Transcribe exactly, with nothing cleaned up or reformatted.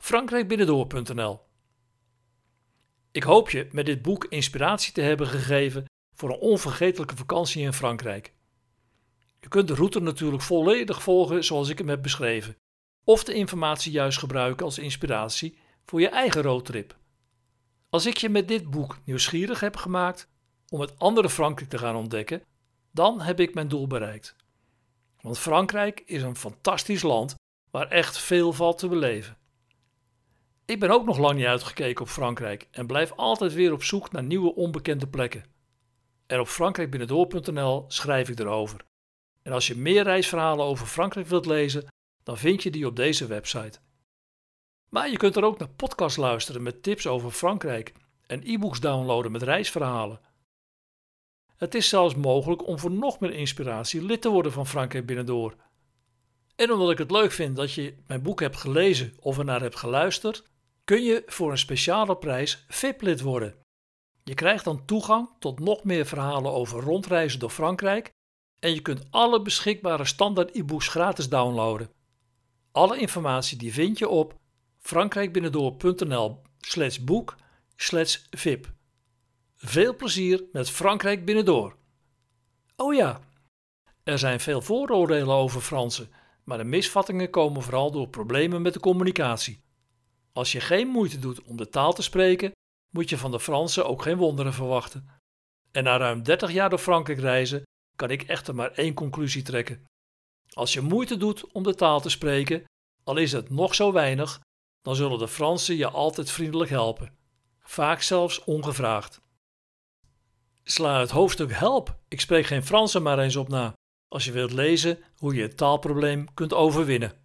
frankrijkbinnendoor punt n l. Ik hoop je met dit boek inspiratie te hebben gegeven voor een onvergetelijke vakantie in Frankrijk. Je kunt de route natuurlijk volledig volgen zoals ik hem heb beschreven, of de informatie juist gebruiken als inspiratie voor je eigen roadtrip. Als ik je met dit boek nieuwsgierig heb gemaakt om het andere Frankrijk te gaan ontdekken, dan heb ik mijn doel bereikt. Want Frankrijk is een fantastisch land waar echt veel valt te beleven. Ik ben ook nog lang niet uitgekeken op Frankrijk en blijf altijd weer op zoek naar nieuwe onbekende plekken. En op frankrijkbinnendoor punt n l schrijf ik erover. En als je meer reisverhalen over Frankrijk wilt lezen, dan vind je die op deze website. Maar je kunt er ook naar podcasts luisteren met tips over Frankrijk en e-books downloaden met reisverhalen. Het is zelfs mogelijk om voor nog meer inspiratie lid te worden van Frankrijk Binnendoor. En omdat ik het leuk vind dat je mijn boek hebt gelezen of ernaar hebt geluisterd, kun je voor een speciale prijs V I P-lid worden. Je krijgt dan toegang tot nog meer verhalen over rondreizen door Frankrijk en je kunt alle beschikbare standaard e-books gratis downloaden. Alle informatie die vind je op frankrijkbinnendoor punt n l slash boek slash V I P. Veel plezier met Frankrijk Binnendoor. Oh ja, er zijn veel vooroordelen over Fransen, maar de misvattingen komen vooral door problemen met de communicatie. Als je geen moeite doet om de taal te spreken, moet je van de Fransen ook geen wonderen verwachten. En na ruim dertig jaar door Frankrijk reizen, kan ik echter maar één conclusie trekken. Als je moeite doet om de taal te spreken, al is het nog zo weinig, dan zullen de Fransen je altijd vriendelijk helpen. Vaak zelfs ongevraagd. Sla het hoofdstuk Help, ik spreek geen Frans er maar eens op na, als je wilt lezen hoe je het taalprobleem kunt overwinnen.